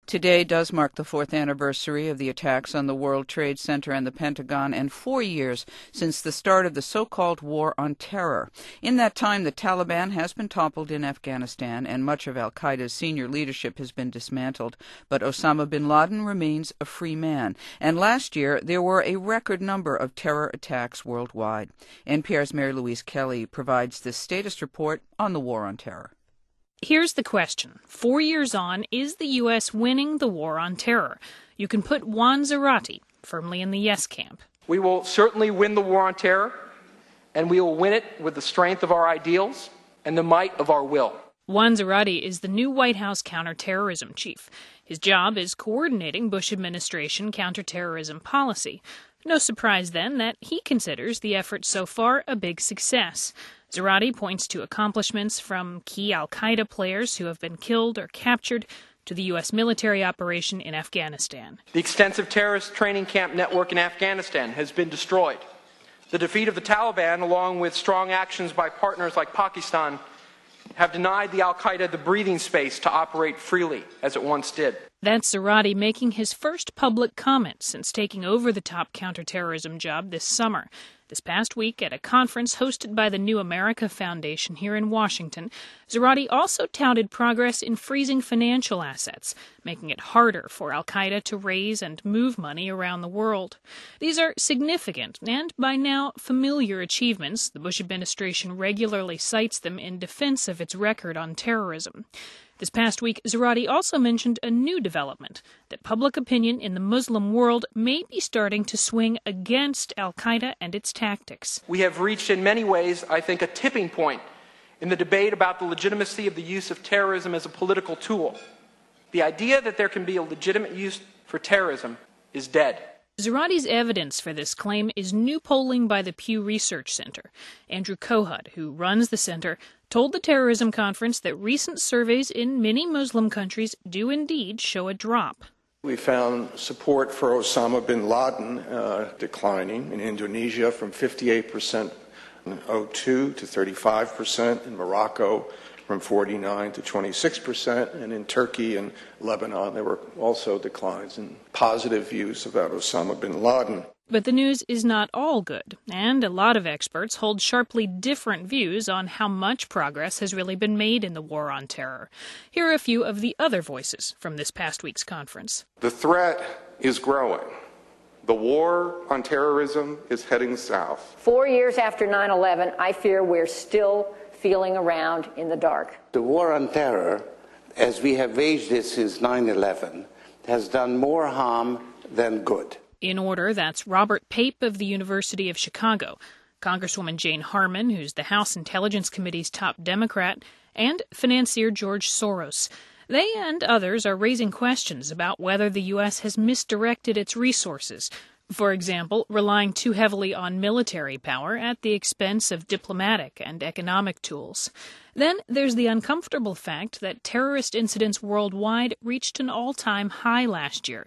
Today does mark the 4th anniversary of the attacks on the World Trade Center and the Pentagon, and 4 years since the start of the so-called War on Terror. In that time, the Taliban has been toppled in Afghanistan, and much of al-Qaeda's senior leadership has been dismantled. But Osama bin Laden remains a free man. And last year, there were a record number of terror attacks worldwide. NPR's Mary Louise Kelly provides this status report on the War on Terror. Here's the question. 4 years on, is the U.S. winning the war on terror? You can put Juan Zarate firmly in the yes camp. We will certainly win the war on terror, and we will win it with the strength of our ideals and the might of our will. Juan Zarate is the new White House counterterrorism chief. His job is coordinating Bush administration counterterrorism policy. No surprise, then, that he considers the effort so far a big success. Zarate points to accomplishments from key al-Qaeda players who have been killed or captured to the U.S. military operation in Afghanistan. The extensive terrorist training camp network in Afghanistan has been destroyed. The defeat of the Taliban, along with strong actions by partners like Pakistan, have denied the al-Qaeda the breathing space to operate freely, as it once did. That's Zarate making his first public comment since taking over the top counterterrorism job this summer. This past week, at a conference hosted by the New America Foundation here in Washington, Zarate also touted progress in freezing financial assets, making it harder for al-Qaeda to raise and move money around the world. These are significant and, by now, familiar achievements. The Bush administration regularly cites them in defense of its record on terrorism. This past week, Zarate also mentioned a new development, that public opinion in the Muslim world may be starting to swing against al-Qaeda and its tactics. We have reached, in many ways, I think, a tipping point in the debate about the legitimacy of the use of terrorism as a political tool. The idea that there can be a legitimate use for terrorism is dead. Zarate's evidence for this claim is new polling by the Pew Research Center. Andrew Kohut, who runs the center, told the terrorism conference that recent surveys in many Muslim countries do indeed show a drop. We found support for Osama bin Laden declining in Indonesia from 58% in 2002 to 35%, in Morocco from 49 to 26%, and in Turkey and Lebanon there were also declines in positive views about Osama bin Laden. But the news is not all good, and a lot of experts hold sharply different views on how much progress has really been made in the war on terror. Here are a few of the other voices from this past week's conference. The threat is growing. The war on terrorism is heading south. 4 years after 9/11, I fear we're still feeling around in the dark. The war on terror, as we have waged it since 9/11, has done more harm than good. In order, that's Robert Pape of the University of Chicago, Congresswoman Jane Harman, who's the House Intelligence Committee's top Democrat, and financier George Soros. They and others are raising questions about whether the U.S. has misdirected its resources, for example, relying too heavily on military power at the expense of diplomatic and economic tools. Then there's the uncomfortable fact that terrorist incidents worldwide reached an all-time high last year,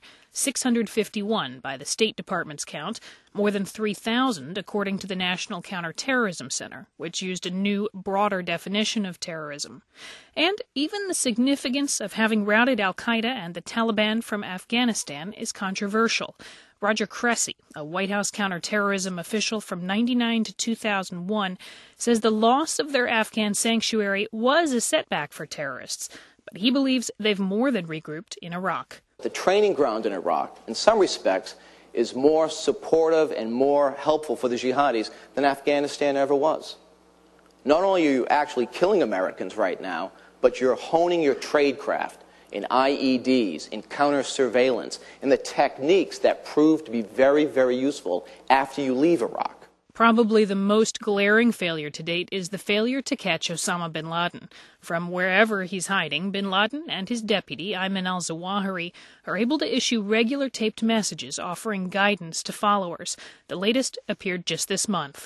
651 by the State Department's count, more than 3,000 according to the National Counterterrorism Center, which used a new, broader definition of terrorism. And even the significance of having routed al-Qaeda and the Taliban from Afghanistan is controversial. Roger Cressy, a White House counterterrorism official from 1999 to 2001, says the loss of their Afghan sanctuary was a setback for terrorists, but he believes they've more than regrouped in Iraq. The training ground in Iraq, in some respects, is more supportive and more helpful for the jihadis than Afghanistan ever was. Not only are you actually killing Americans right now, but you're honing your tradecraft in IEDs, in counter-surveillance, in the techniques that prove to be very, very useful after you leave Iraq. Probably the most glaring failure to date is the failure to catch Osama bin Laden. From wherever he's hiding, bin Laden and his deputy, Ayman al-Zawahiri, are able to issue regular taped messages offering guidance to followers. The latest appeared just this month.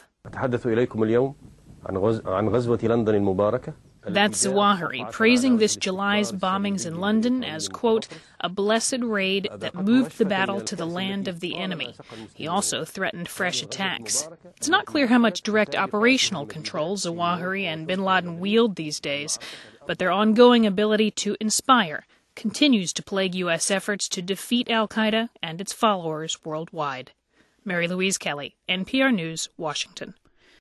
That's Zawahiri praising this July's bombings in London as, quote, a blessed raid that moved the battle to the land of the enemy. He also threatened fresh attacks. It's not clear how much direct operational control Zawahiri and bin Laden wield these days, but their ongoing ability to inspire continues to plague U.S. efforts to defeat al-Qaeda and its followers worldwide. Mary Louise Kelly, NPR News, Washington.